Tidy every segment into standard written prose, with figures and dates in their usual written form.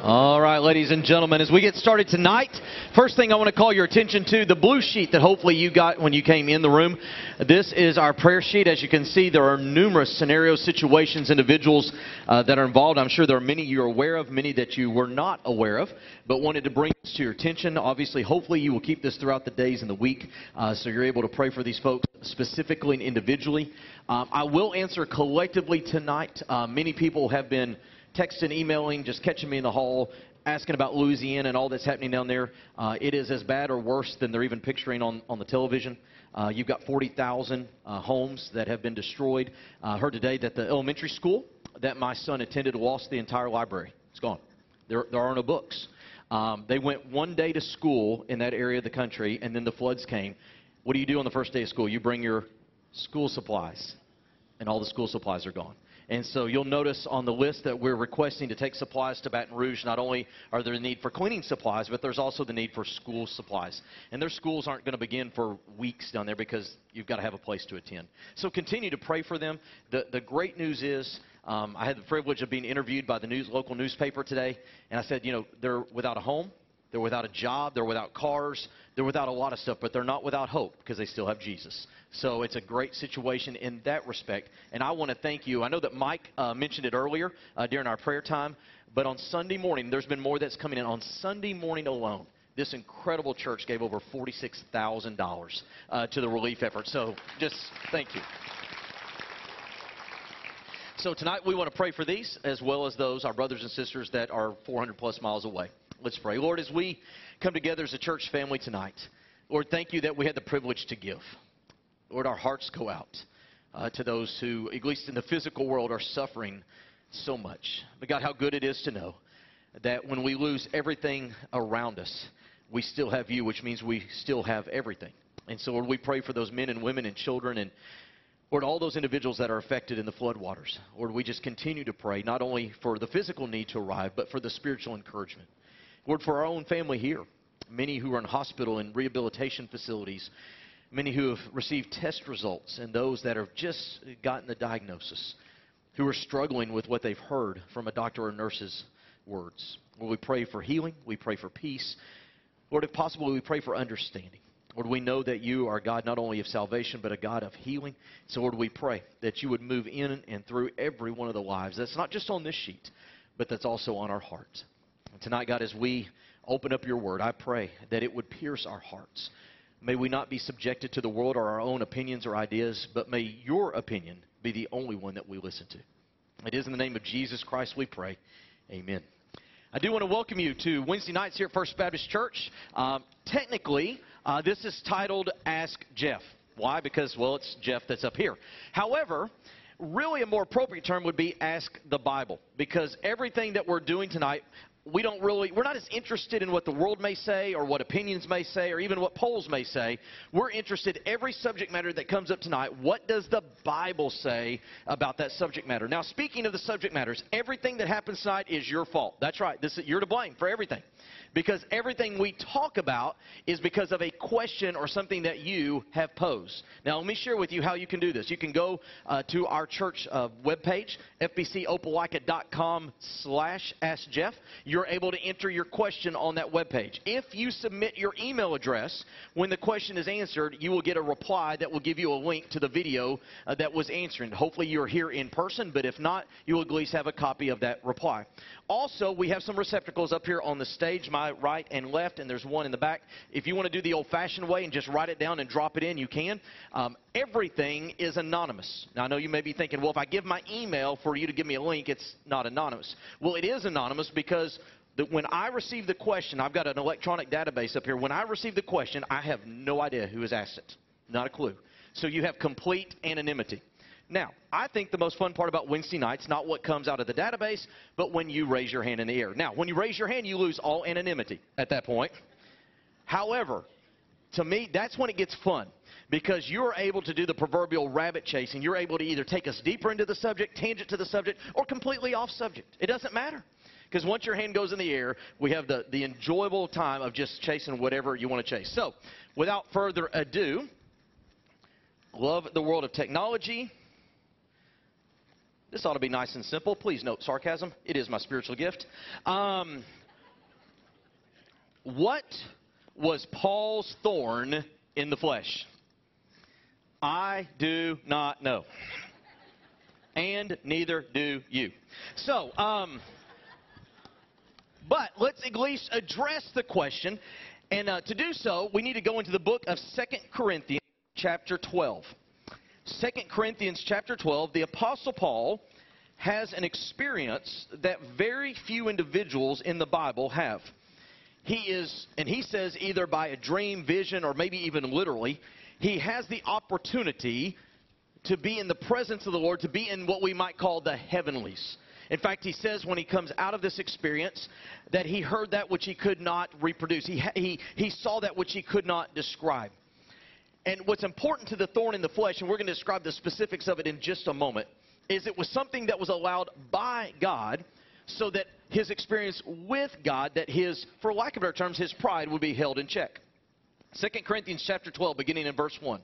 All right, ladies and gentlemen, as we get started tonight, first thing I want to call your attention to, the blue sheet that hopefully you got when you came in the room. This is our prayer sheet. As you can see, there are numerous scenarios, situations, individuals that are involved. I'm sure there are many you're aware of, many that you were not aware of, but wanted to bring this to your attention. Obviously, hopefully you will keep this throughout the days and the week, so you're able to pray for these folks specifically and individually. I will answer collectively tonight. Many people have been texting, emailing, just catching me in the hall, asking about Louisiana and all that's happening down there. It is as bad or worse than they're even picturing on the television. You've got 40,000 homes that have been destroyed. I heard today that the elementary school that my son attended lost the entire library. It's gone. There are no books. They went one day to school in that area of the country, and then the floods came. What do you do on the first day of school? You bring your school supplies, and all the school supplies are gone. And so you'll notice on the list that we're requesting to take supplies to Baton Rouge. Not only are there the need for cleaning supplies, but there's also the need for school supplies. And their schools aren't going to begin for weeks down there because you've got to have a place to attend. So continue to pray for them. The great news is I had the privilege of being interviewed by the local newspaper today. And I said, you know, they're without a home. They're without a job. They're without cars. They're without a lot of stuff, but they're not without hope because they still have Jesus. So it's a great situation in that respect. And I want to thank you. I know that Mike mentioned it earlier during our prayer time, but on Sunday morning, there's been more that's coming in. On Sunday morning alone, this incredible church gave over $46,000 to the relief effort. So just thank you. So tonight we want to pray for these as well as those, our brothers and sisters that are 400 plus miles away. Let's pray. Lord, as we come together as a church family tonight, Lord, thank you that we had the privilege to give. Lord, our hearts go out to those who, at least in the physical world, are suffering so much. But God, how good it is to know that when we lose everything around us, we still have you, which means we still have everything. And so, Lord, we pray for those men and women and children and, Lord, all those individuals that are affected in the floodwaters. Lord, we just continue to pray not only for the physical need to arrive, but for the spiritual encouragement. Lord, for our own family here, many who are in hospital and rehabilitation facilities, many who have received test results, and those that have just gotten the diagnosis, who are struggling with what they've heard from a doctor or nurse's words. Lord, we pray for healing. We pray for peace. Lord, if possible, we pray for understanding. Lord, we know that you are God not only of salvation, but a God of healing. So, Lord, we pray that you would move in and through every one of the lives. That's not just on this sheet, but that's also on our hearts. And tonight, God, as we open up your word, I pray that it would pierce our hearts. May we not be subjected to the world or our own opinions or ideas, but may your opinion be the only one that we listen to. It is in the name of Jesus Christ we pray. Amen. I do want to welcome you to Wednesday nights here at First Baptist Church. Technically, this is titled Ask Jeff. Why? Because, well, it's Jeff that's up here. However, really a more appropriate term would be Ask the Bible, because everything that we're doing tonight, we're not as interested in what the world may say or what opinions may say or even what polls may say. We're interested in every subject matter that comes up tonight. What does the Bible say about that subject matter? Now, speaking of the subject matters, everything that happens tonight is your fault. That's right. You're to blame for everything. Because everything we talk about is because of a question or something that you have posed. Now, let me share with you how you can do this. You can go to our church webpage, fbcopelika.com/askjeff. You're able to enter your question on that webpage. If you submit your email address, when the question is answered, you will get a reply that will give you a link to the video that was answering. Hopefully, you're here in person, but if not, you will at least have a copy of that reply. Also, we have some receptacles up here on the stage, my right and left, and there's one in the back. If you want to do the old-fashioned way and just write it down and drop it in, you can. Everything is anonymous. Now, I know you may be thinking, well, if I give my email for you to give me a link, it's not anonymous. Well, it is anonymous because when I receive the question, I've got an electronic database up here. When I receive the question, I have no idea who has asked it. Not a clue. So you have complete anonymity. Now, I think the most fun part about Wednesday nights, not what comes out of the database, but when you raise your hand in the air. Now, when you raise your hand, you lose all anonymity at that point. However, to me, that's when it gets fun, because you're able to do the proverbial rabbit chasing. You're able to either take us deeper into the subject, tangent to the subject, or completely off subject. It doesn't matter. Because once your hand goes in the air, we have the enjoyable time of just chasing whatever you want to chase. So, without further ado, love the world of technology. This ought to be nice and simple. Please note sarcasm. It is my spiritual gift. What was Paul's thorn in the flesh? I do not know. And neither do you. So, but let's at least address the question. And to do so, we need to go into the book of 2 Corinthians chapter 12. 2 Corinthians chapter 12, the Apostle Paul has an experience that very few individuals in the Bible have. He says either by a dream, vision, or maybe even literally, he has the opportunity to be in the presence of the Lord, to be in what we might call the heavenlies. In fact, he says when he comes out of this experience that he heard that which he could not reproduce. He saw that which he could not describe. And what's important to the thorn in the flesh, and we're going to describe the specifics of it in just a moment, is it was something that was allowed by God so that his experience with God, that his, for lack of better terms, his pride would be held in check. 2 Corinthians chapter 12, beginning in verse 1.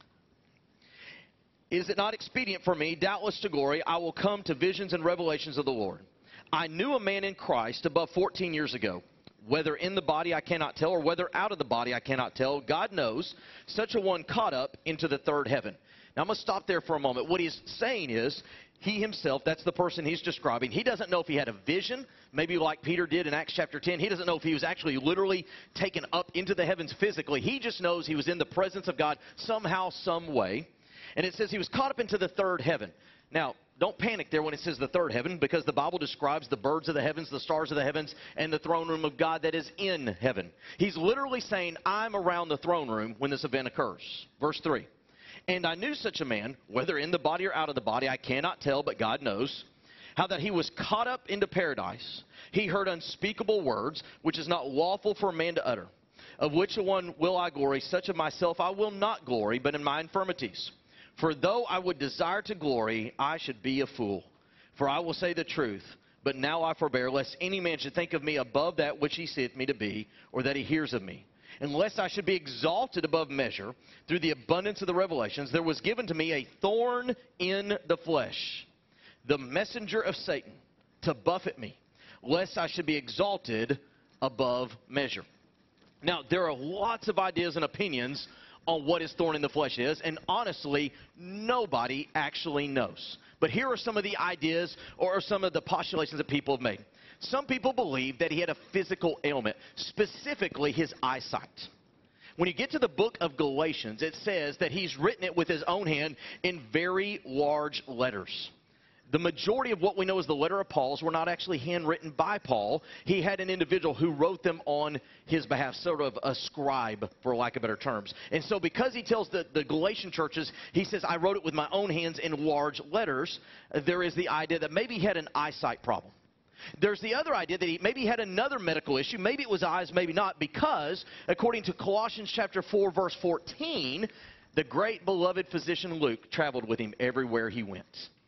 Is it not expedient for me, doubtless to glory, I will come to visions and revelations of the Lord. I knew a man in Christ above 14 years ago. Whether in the body I cannot tell, or whether out of the body I cannot tell, God knows, such a one caught up into the third heaven. Now I'm going to stop there for a moment. What he's saying is, he himself, that's the person he's describing, he doesn't know if he had a vision, maybe like Peter did in Acts chapter 10. He doesn't know if he was actually literally taken up into the heavens physically. He just knows he was in the presence of God somehow, some way. And it says he was caught up into the third heaven. Now, don't panic there when it says the third heaven, because the Bible describes the birds of the heavens, the stars of the heavens, and the throne room of God that is in heaven. He's literally saying, I'm around the throne room when this event occurs. Verse 3. And I knew such a man, whether in the body or out of the body, I cannot tell, but God knows, how that he was caught up into paradise. He heard unspeakable words, which is not lawful for a man to utter. Of which one will I glory? Such of myself I will not glory, but in my infirmities. For though I would desire to glory, I should be a fool. For I will say the truth, but now I forbear, lest any man should think of me above that which he seeth me to be, or that he hears of me. And lest I should be exalted above measure through the abundance of the revelations, there was given to me a thorn in the flesh, the messenger of Satan, to buffet me, lest I should be exalted above measure. Now, there are lots of ideas and opinions on what his thorn in the flesh is, and honestly, nobody actually knows. But here are some of the ideas or some of the postulations that people have made. Some people believe that he had a physical ailment, specifically his eyesight. When you get to the book of Galatians, it says that he's written it with his own hand in very large letters. The majority of what we know as the letter of Paul's were not actually handwritten by Paul. He had an individual who wrote them on his behalf, sort of a scribe, for lack of better terms. And so because he tells the Galatian churches, he says, I wrote it with my own hands in large letters, there is the idea that maybe he had an eyesight problem. There's the other idea that he maybe had another medical issue. Maybe it was eyes, maybe not, because according to Colossians chapter 4, verse 14, the great beloved physician Luke traveled with him everywhere he went.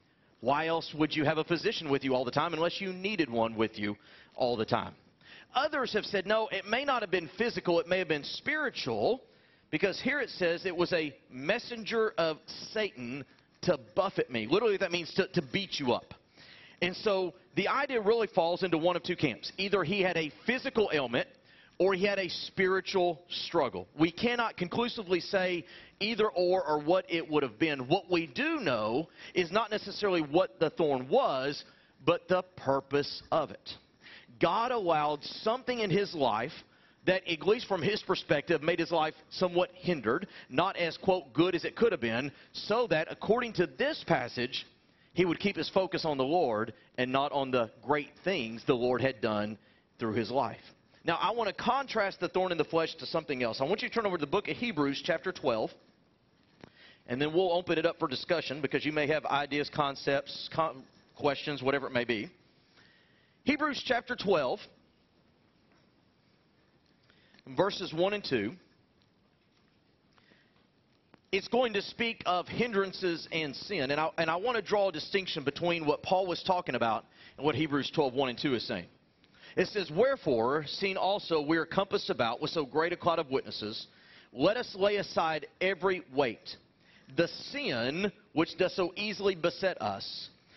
Why else would you have a physician with you all the time unless you needed one with you all the time? Others have said, no, it may not have been physical, it may have been spiritual, because here it says it was a messenger of Satan to buffet me. Literally, that means to beat you up. And so the idea really falls into one of two camps. Either he had a physical ailment or he had a spiritual struggle. We cannot conclusively say either or what it would have been. What we do know is not necessarily what the thorn was, but the purpose of it. God allowed something in his life that, at least from his perspective, made his life somewhat hindered, not as, quote, good as it could have been, so that, according to this passage, he would keep his focus on the Lord and not on the great things the Lord had done through his life. Now, I want to contrast the thorn in the flesh to something else. I want you to turn over to the book of Hebrews, chapter 12, and then we'll open it up for discussion because you may have ideas, concepts, questions, whatever it may be. Hebrews, chapter 12, verses 1 and 2. It's going to speak of hindrances and sin. And I want to draw a distinction between what Paul was talking about and what Hebrews 12, 1 and 2 is saying. It says, wherefore, seeing also we are compassed about with so great a cloud of witnesses, let us lay aside every weight, the sin which does so easily beset us,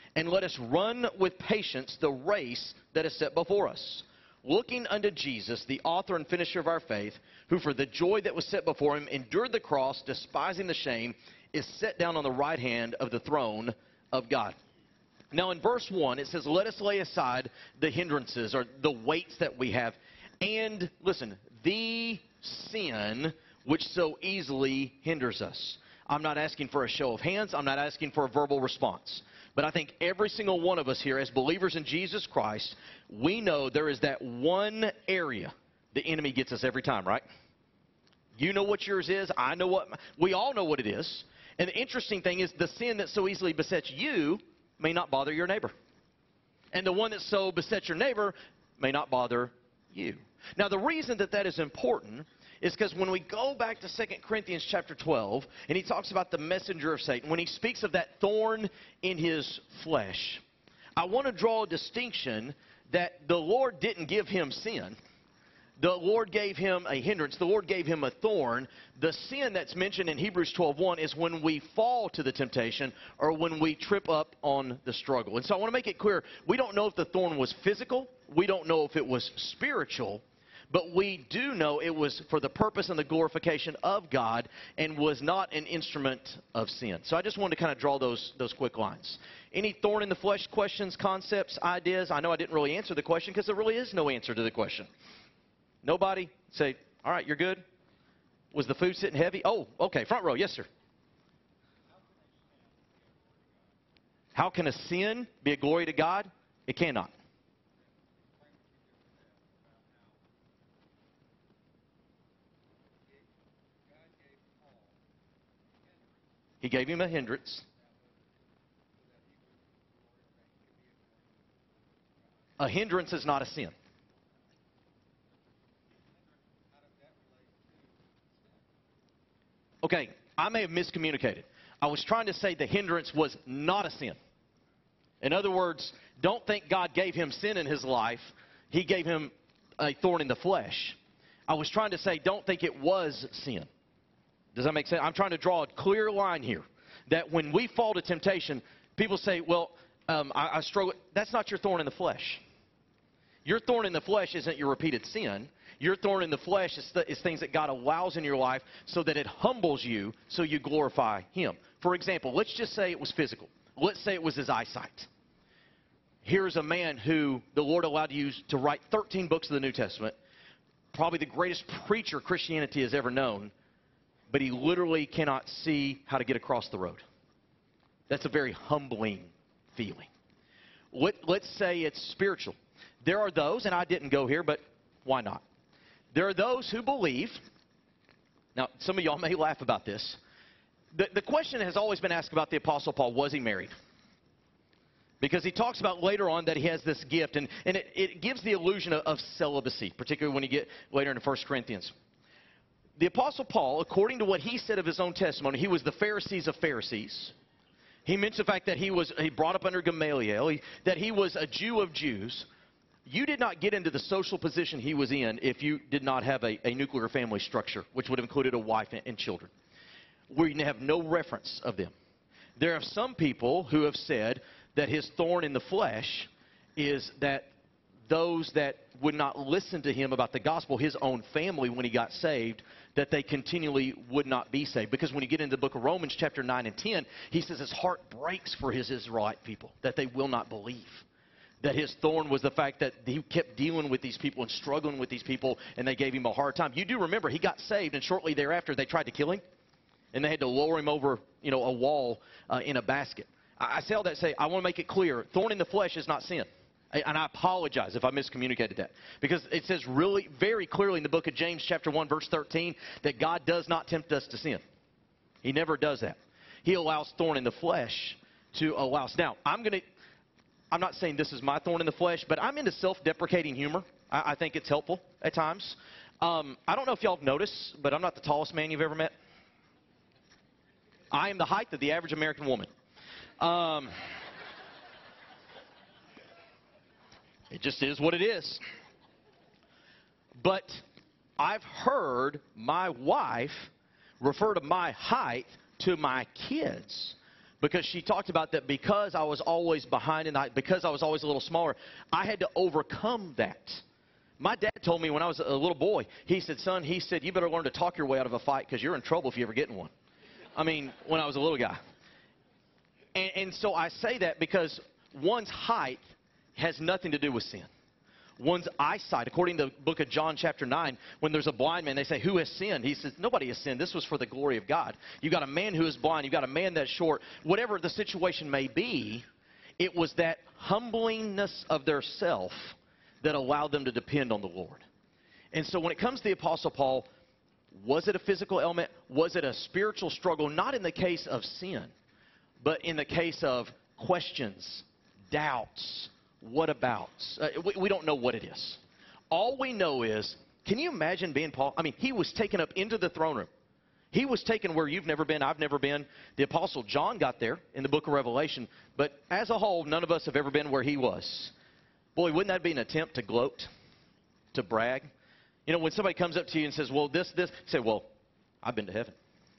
And let us run with patience the race that is set before us, looking unto Jesus, the author and finisher of our faith, who for the joy that was set before him endured the cross, despising the shame, is set down on the right hand of the throne of God. Now in verse 1, it says, let us lay aside the hindrances or the weights that we have, and, listen, the sin which so easily hinders us. I'm not asking for a show of hands. I'm not asking for a verbal response. But I think every single one of us here as believers in Jesus Christ, we know there is that one area the enemy gets us every time, right? You know what yours is. I know what. We all know what it is. And the interesting thing is the sin that so easily besets you may not bother your neighbor. And the one that so besets your neighbor may not bother you. Now, the reason that that is important is because when we go back to 2 Corinthians chapter 12, and he talks about the messenger of Satan, when he speaks of that thorn in his flesh, I want to draw a distinction that the Lord didn't give him sin. The Lord gave him a hindrance. The Lord gave him a thorn. The sin that's mentioned in Hebrews 12:1 is when we fall to the temptation or when we trip up on the struggle. And so I want to make it clear, we don't know if the thorn was physical. We don't know if it was spiritual. But we do know it was for the purpose and the glorification of God and was not an instrument of sin. So I just wanted to kind of draw those quick lines. Any thorn in the flesh questions, concepts, ideas? I know I didn't really answer the question because there really is no answer to the question. Nobody? Say, all right, you're good? Was the food sitting heavy? Oh, okay, front row. Yes, sir. How can a sin be a glory to God? It cannot. He gave him a hindrance. A hindrance is not a sin. Okay, I may have miscommunicated. I was trying to say the hindrance was not a sin. In other words, don't think God gave him sin in his life. He gave him a thorn in the flesh. I was trying to say don't think it was sin. Does that make sense? I'm trying to draw a clear line here. That when we fall to temptation, people say, well, I struggle. That's not your thorn in the flesh. Your thorn in the flesh isn't your repeated sin. Your thorn in the flesh is things that God allows in your life so that it humbles you so you glorify Him. For example, let's just say it was physical. Let's say it was his eyesight. Here's a man who the Lord allowed to use to write 13 books of the New Testament, probably the greatest preacher Christianity has ever known, but he literally cannot see how to get across the road. That's a very humbling feeling. Let's say it's spiritual. There are those, and I didn't go here, but why not? There are those who believe, now some of y'all may laugh about this, the question has always been asked about the Apostle Paul, was he married? Because he talks about later on that he has this gift, and it gives the illusion of celibacy, particularly when you get later into 1 Corinthians. The Apostle Paul, according to what he said of his own testimony, he was the Pharisees of Pharisees. He mentioned the fact that he brought up under Gamaliel, that he was a Jew of Jews. You did not get into the social position he was in if you did not have a nuclear family structure, which would have included a wife and children. We have no reference of them. There are some people who have said that his thorn in the flesh is that those that would not listen to him about the gospel, his own family when he got saved, that they continually would not be saved. Because when you get into the book of Romans chapter 9 and 10, he says his heart breaks for his Israelite people, that they will not believe. That his thorn was the fact that he kept dealing with these people and struggling with these people, and they gave him a hard time. You do remember, he got saved, and shortly thereafter they tried to kill him, and they had to lower him over, a wall in a basket. I say all that to say, I want to make it clear, thorn in the flesh is not sin. And I apologize if I miscommunicated that. Because it says really very clearly in the book of James chapter 1 verse 13 that God does not tempt us to sin. He never does that. He allows thorn in the flesh to allow us. Now, I'm not saying this is my thorn in the flesh, but I'm into self-deprecating humor. I think it's helpful at times. I don't know if y'all have noticed, but I'm not the tallest man you've ever met. I am the height of the average American woman. It just is what it is. But I've heard my wife refer to my height to my kids Because she talked about that because I was always behind and because I was always a little smaller, I had to overcome that. My dad told me when I was a little boy, he said, son, he said, you better learn to talk your way out of a fight because you're in trouble if you ever get in one. I mean, when I was a little guy. And so I say that because one's height has nothing to do with sin. One's eyesight, according to the book of John chapter 9, when there's a blind man, they say, who has sinned? He says, nobody has sinned. This was for the glory of God. You've got a man who is blind. You've got a man that's short. Whatever the situation may be, it was that humblingness of their self that allowed them to depend on the Lord. And so when it comes to the Apostle Paul, was it a physical element? Was it a spiritual struggle? Not in the case of sin, but in the case of questions, doubts, what abouts. We don't know what it is. All we know is, can you imagine being Paul? I mean, he was taken up into the throne room. He was taken where you've never been, I've never been. The Apostle John got there in the book of Revelation. But as a whole, none of us have ever been where he was. Boy, wouldn't that be an attempt to gloat, to brag? You know, when somebody comes up to you and says, well, this, say, well, I've been to heaven.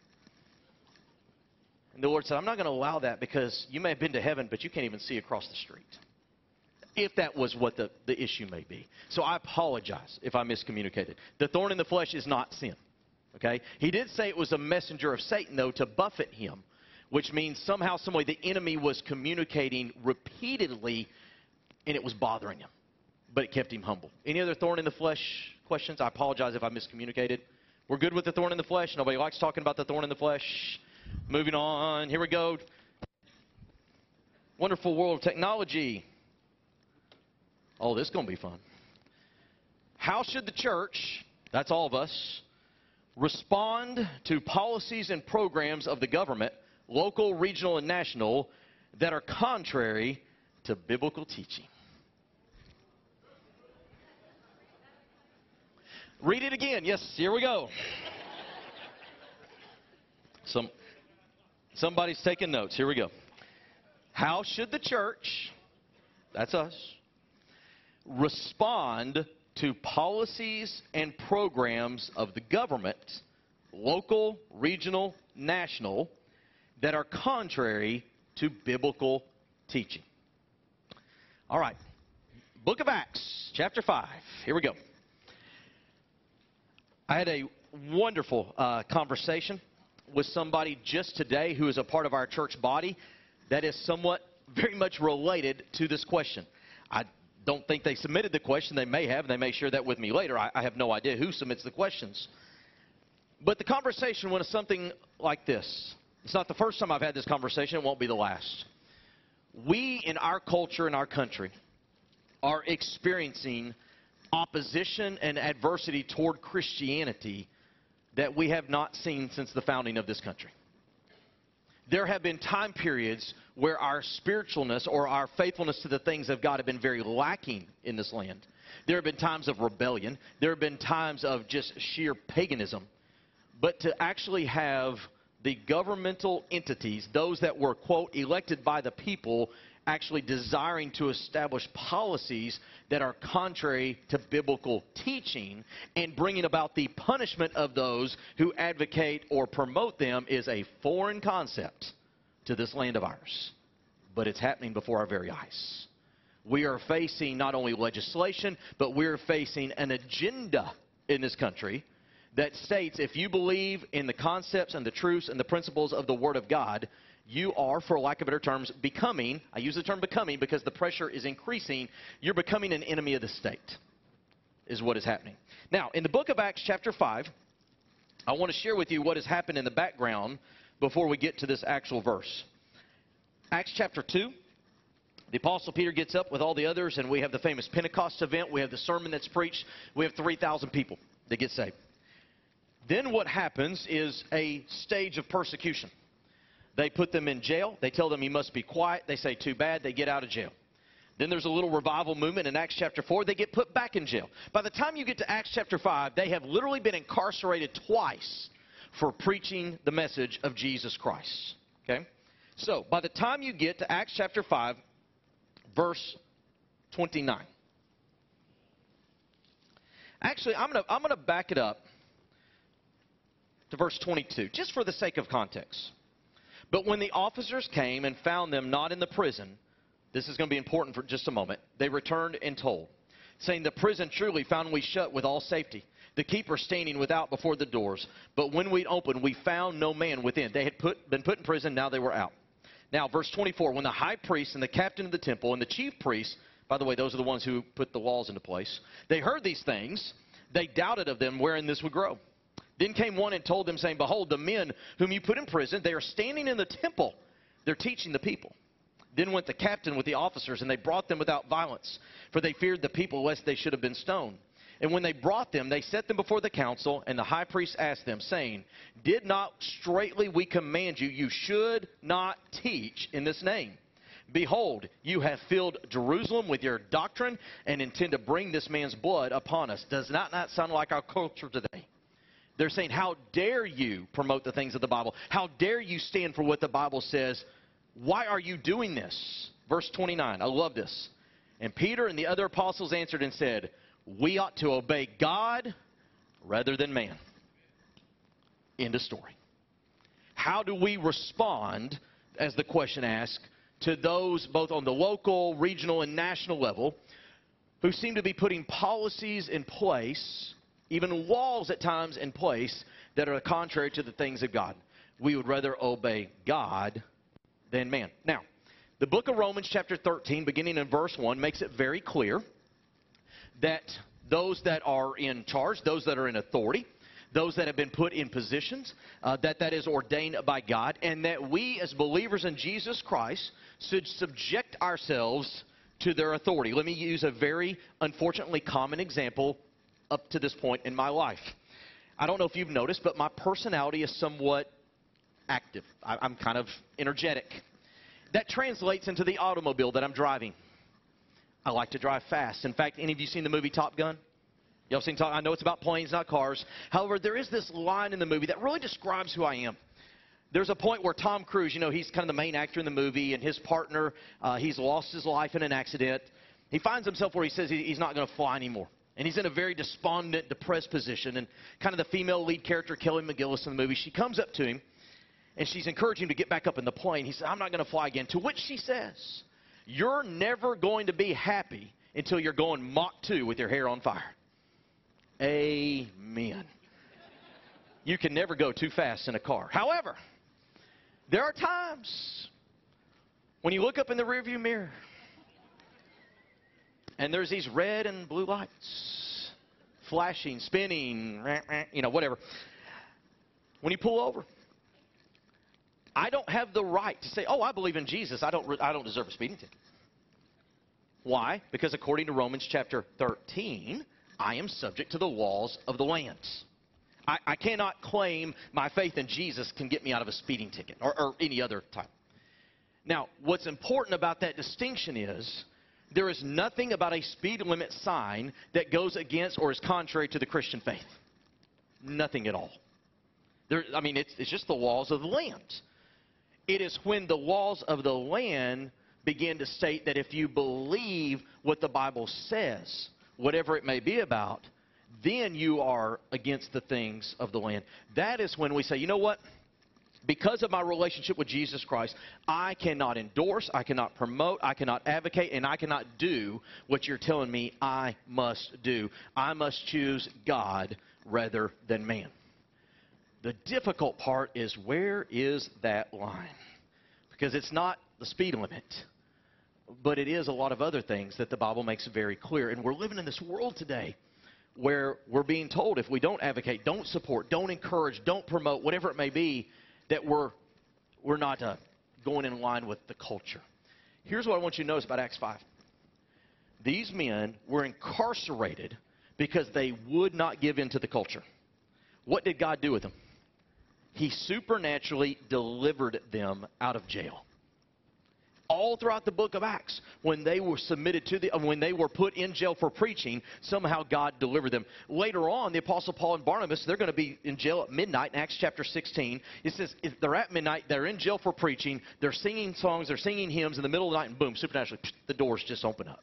And the Lord said, I'm not going to allow that because you may have been to heaven, but you can't even see across the street. If that was what the issue may be. So I apologize if I miscommunicated. The thorn in the flesh is not sin. Okay? He did say it was a messenger of Satan, though, to buffet him, which means somehow, some way, the enemy was communicating repeatedly, and it was bothering him. But it kept him humble. Any other thorn in the flesh questions? I apologize if I miscommunicated. We're good with the thorn in the flesh. Nobody likes talking about the thorn in the flesh. Moving on. Here we go. Wonderful world of technology. Oh, this is going to be fun. How should the church, that's all of us, respond to policies and programs of the government, local, regional, and national, that are contrary to biblical teaching? Read it again. Yes, here we go. Somebody's taking notes. Here we go. How should the church, that's us, respond to policies and programs of the government, local, regional, national, that are contrary to biblical teaching? All right. Book of Acts, chapter 5. Here we go. I had a wonderful conversation with somebody just today who is a part of our church body that is somewhat very much related to this question. I don't think they submitted the question. They may have, and they may share that with me later. I have no idea who submits the questions. But the conversation went something like this. It's not the first time I've had this conversation. It won't be the last. We, in our culture, in our country, are experiencing opposition and adversity toward Christianity that we have not seen since the founding of this country. There have been time periods where our spiritualness or our faithfulness to the things of God have been very lacking in this land. There have been times of rebellion. There have been times of just sheer paganism. But to actually have the governmental entities, those that were, quote, elected by the people, actually desiring to establish policies that are contrary to biblical teaching and bringing about the punishment of those who advocate or promote them is a foreign concept to this land of ours. But it's happening before our very eyes. We are facing not only legislation, but we're facing an agenda in this country that states if you believe in the concepts and the truths and the principles of the Word of God, you are, for lack of better terms, becoming, I use the term becoming because the pressure is increasing, you're becoming an enemy of the state, is what is happening. Now, in the book of Acts chapter 5, I want to share with you what has happened in the background before we get to this actual verse. Acts chapter 2, the Apostle Peter gets up with all the others, and we have the famous Pentecost event. We have the sermon that's preached. We have 3,000 people that get saved. Then what happens is a stage of persecution. They put them in jail. They tell them, you must be quiet. They say, too bad. They get out of jail. Then there's a little revival movement in Acts chapter 4. They get put back in jail. By the time you get to Acts chapter 5, they have literally been incarcerated twice for preaching the message of Jesus Christ. Okay? So, by the time you get to Acts chapter 5, verse 29. Actually, I'm going to back it up to verse 22, just for the sake of context. But when the officers came and found them not in the prison, this is going to be important for just a moment, they returned and told, saying, the prison truly found we shut with all safety, the keeper standing without before the doors. But when we opened, we found no man within. They had been put in prison, now they were out. Now, verse 24, when the high priest and the captain of the temple and the chief priests, by the way, those are the ones who put the laws into place, they heard these things, they doubted of them wherein this would grow. Then came one and told them, saying, behold, the men whom you put in prison, they are standing in the temple. They're teaching the people. Then went the captain with the officers, and they brought them without violence, for they feared the people, lest they should have been stoned. And when they brought them, they set them before the council, and the high priest asked them, saying, did not straitly we command you, you should not teach in this name? Behold, you have filled Jerusalem with your doctrine, and intend to bring this man's blood upon us. Does not sound like our culture today? They're saying, how dare you promote the things of the Bible? How dare you stand for what the Bible says? Why are you doing this? Verse 29, I love this. And Peter and the other apostles answered and said, we ought to obey God rather than man. End of story. How do we respond, as the question asks, to those both on the local, regional, and national level who seem to be putting policies in place, even laws at times in place, that are contrary to the things of God? We would rather obey God than man. Now, the book of Romans chapter 13, beginning in verse 1, makes it very clear that those that are in charge, those that are in authority, those that have been put in positions, that is ordained by God, and that we as believers in Jesus Christ should subject ourselves to their authority. Let me use a very, unfortunately, common example up to this point in my life. I don't know if you've noticed, but my personality is somewhat active. I'm kind of energetic. That translates into the automobile that I'm driving. I like to drive fast. In fact, any of you seen the movie Top Gun? Y'all seen Top Gun? I know it's about planes, not cars. However, there is this line in the movie that really describes who I am. There's a point where Tom Cruise, he's kind of the main actor in the movie, and his partner, he's lost his life in an accident. He finds himself where he says he's not going to fly anymore. And he's in a very despondent, depressed position. And kind of the female lead character, Kelly McGillis in the movie, she comes up to him, and she's encouraging him to get back up in the plane. He says, I'm not going to fly again. To which she says, you're never going to be happy until you're going Mach 2 with your hair on fire. Amen. You can never go too fast in a car. However, there are times when you look up in the rearview mirror and there's these red and blue lights flashing, spinning, whatever. When you pull over, I don't have the right to say, oh, I believe in Jesus. I don't deserve a speeding ticket. Why? Because according to Romans chapter 13, I am subject to the laws of the land. I cannot claim my faith in Jesus can get me out of a speeding ticket or any other time. Now, what's important about that distinction is there is nothing about a speed limit sign that goes against or is contrary to the Christian faith. Nothing at all. It's just the laws of the land. It is when the laws of the land begin to state that if you believe what the Bible says, whatever it may be about, then you are against the things of the land. That is when we say, you know what? Because of my relationship with Jesus Christ, I cannot endorse, I cannot promote, I cannot advocate, and I cannot do what you're telling me I must do. I must choose God rather than man. The difficult part is, where is that line? Because it's not the speed limit, but it is a lot of other things that the Bible makes very clear. And we're living in this world today where we're being told if we don't advocate, don't support, don't encourage, don't promote, whatever it may be, that we're not going in line with the culture. Here's what I want you to notice about Acts 5. These men were incarcerated because they would not give in to the culture. What did God do with them? He supernaturally delivered them out of jail. All throughout the book of Acts, when they were when they were put in jail for preaching, somehow God delivered them. Later on, the Apostle Paul and Barnabas, they're going to be in jail at midnight in Acts chapter 16. It says if they're at midnight, they're in jail for preaching, they're singing songs, they're singing hymns in the middle of the night, and boom, supernaturally, the doors just open up.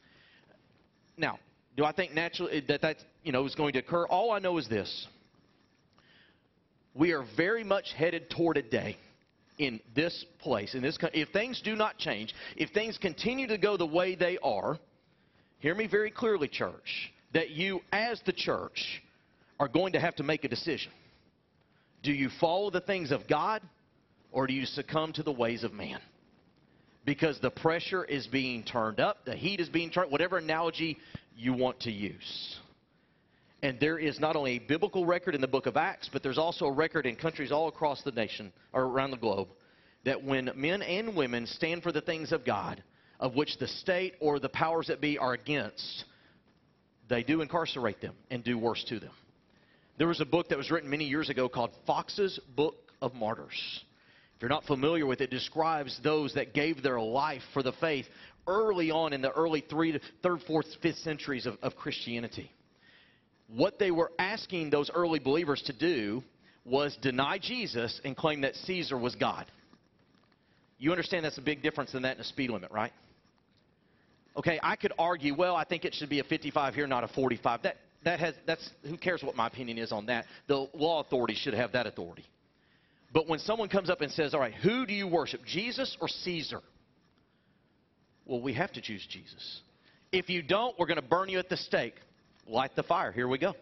Now, do I think naturally that is going to occur? All I know is this. We are very much headed toward a day in this place, if things do not change, if things continue to go the way they are, hear me very clearly, church, that you as the church are going to have to make a decision. Do you follow the things of God, or do you succumb to the ways of man? Because the pressure is being turned up, the heat is being turned, whatever analogy you want to use. And there is not only a biblical record in the book of Acts, but there's also a record in countries all across the nation, or around the globe, that when men and women stand for the things of God, of which the state or the powers that be are against, they do incarcerate them and do worse to them. There was a book that was written many years ago called Fox's Book of Martyrs. If you're not familiar with it, it describes those that gave their life for the faith early on in the early 3rd, 4th, 5th centuries of Christianity. What they were asking those early believers to do was deny Jesus and claim that Caesar was God. You understand that's a big difference than that in a speed limit, right? Okay, I could argue, well, I think it should be a 55 here, not a 45. Who cares what my opinion is on that? The law authorities should have that authority. But when someone comes up and says, all right, who do you worship, Jesus or Caesar? Well, we have to choose Jesus. If you don't, we're going to burn you at the stake. Light the fire. Here we go.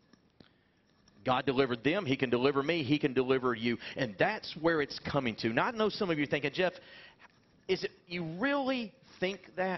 God delivered them. He can deliver me. He can deliver you. And that's where it's coming to. Now, I know some of you are thinking, Jeff, you really think that?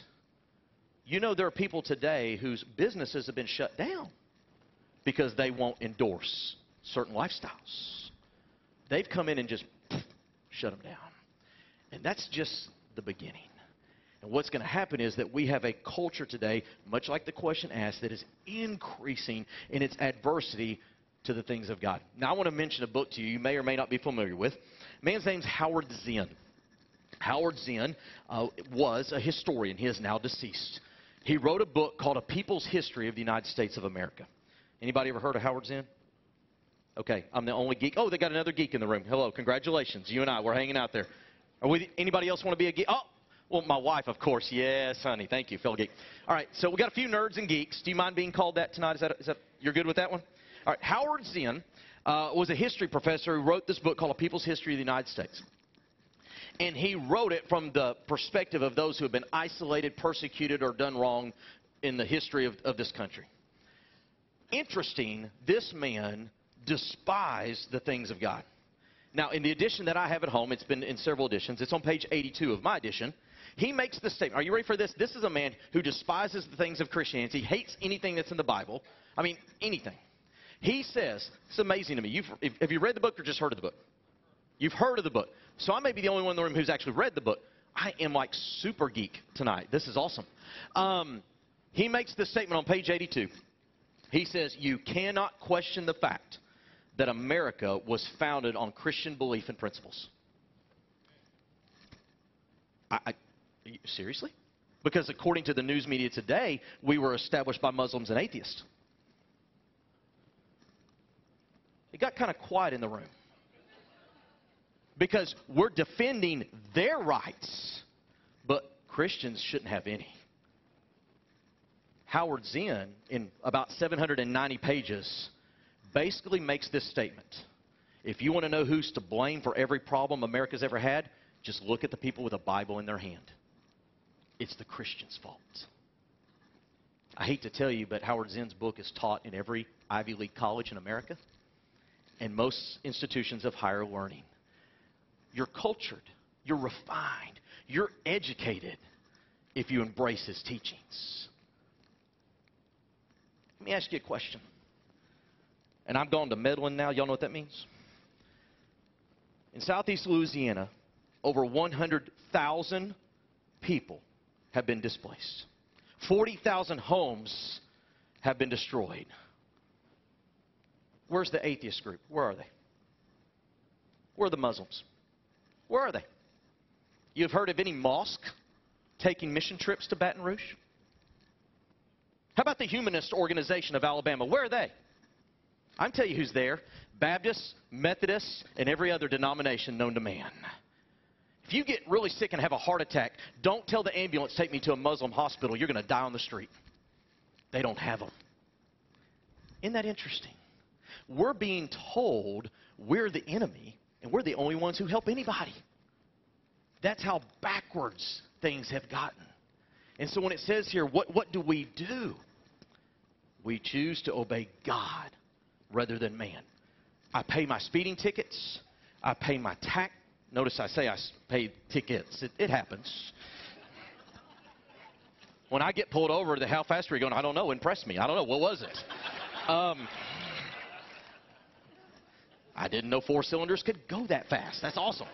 You know, there are people today whose businesses have been shut down because they won't endorse certain lifestyles. They've come in and just shut them down. And that's just the beginning. And what's going to happen is that we have a culture today, much like the question asked, that is increasing in its adversity to the things of God. Now, I want to mention a book to you you may or may not be familiar with. A man's name's Howard Zinn. Howard Zinn was a historian. He is now deceased. He wrote a book called A People's History of the United States of America. Anybody ever heard of Howard Zinn? Okay, I'm the only geek. Oh, they got another geek in the room. Hello, congratulations. You and I, we're hanging out there. Anybody else want to be a geek? Oh, well, my wife, of course. Yes, honey. Thank you, fellow geek. All right, so we got a few nerds and geeks. Do you mind being called that tonight? Is that you're good with that one? All right, Howard Zinn was a history professor who wrote this book called A People's History of the United States. And he wrote it from the perspective of those who have been isolated, persecuted, or done wrong in the history of this country. Interesting, this man despised the things of God. Now, in the edition that I have at home, it's been in several editions. It's on page 82 of my edition. He makes the statement. Are you ready for this? This is a man who despises the things of Christianity, hates anything that's in the Bible. I mean, anything. He says, it's amazing to me. Have you read the book or just heard of the book? You've heard of the book. So I may be the only one in the room who's actually read the book. I am like super geek tonight. This is awesome. He makes this statement on page 82. He says, you cannot question the fact that America was founded on Christian belief and principles. Seriously? Because according to the news media today, we were established by Muslims and atheists. It got kind of quiet in the room. Because we're defending their rights, but Christians shouldn't have any. Howard Zinn, in about 790 pages, basically makes this statement. If you want to know who's to blame for every problem America's ever had, just look at the people with a Bible in their hand. It's the Christians' fault. I hate to tell you, but Howard Zinn's book is taught in every Ivy League college in America and most institutions of higher learning. You're cultured, you're refined, you're educated if you embrace his teachings. Let me ask you a question. And I'm going to Medlin now. Y'all know what that means? In southeast Louisiana, over 100,000 people have been displaced. 40,000 homes have been destroyed. Where's the atheist group? Where are they? Where are the Muslims? Where are they? You've heard of any mosque taking mission trips to Baton Rouge? How about the Humanist Organization of Alabama? Where are they? I can tell you who's there. Baptists, Methodists, and every other denomination known to man. If you get really sick and have a heart attack, don't tell the ambulance, take me to a Muslim hospital. You're going to die on the street. They don't have them. Isn't that interesting? We're being told we're the enemy And we're the only ones who help anybody. That's how backwards things have gotten. And so when it says here, what do? We choose to obey God rather than man. I pay my speeding tickets. I pay my tax. Notice I say I pay tickets. It happens. When I get pulled over, how fast are you going? I don't know. Impress me. I don't know. What was it? I didn't know 4 cylinders could go that fast. That's awesome.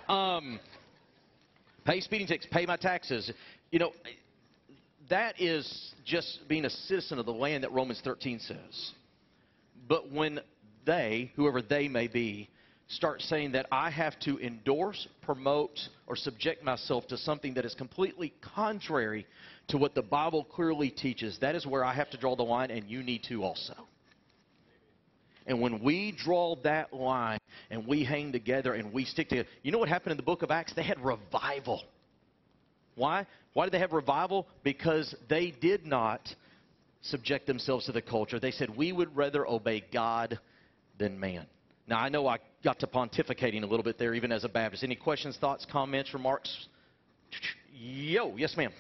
Pay speeding tickets. Pay my taxes. You know, that is just being a citizen of the land that Romans 13 says. But when they, whoever they may be, start saying that I have to endorse, promote, or subject myself to something that is completely contrary to what the Bible clearly teaches, that is where I have to draw the line, and you need to also. And when we draw that line and we hang together and we stick together, you know what happened in the book of Acts? They had revival. Why? Why did they have revival? Because they did not subject themselves to the culture. They said, we would rather obey God than man. Now, I know I got to pontificating a little bit there, even as a Baptist. Any questions, thoughts, comments, remarks? Yo, yes, ma'am.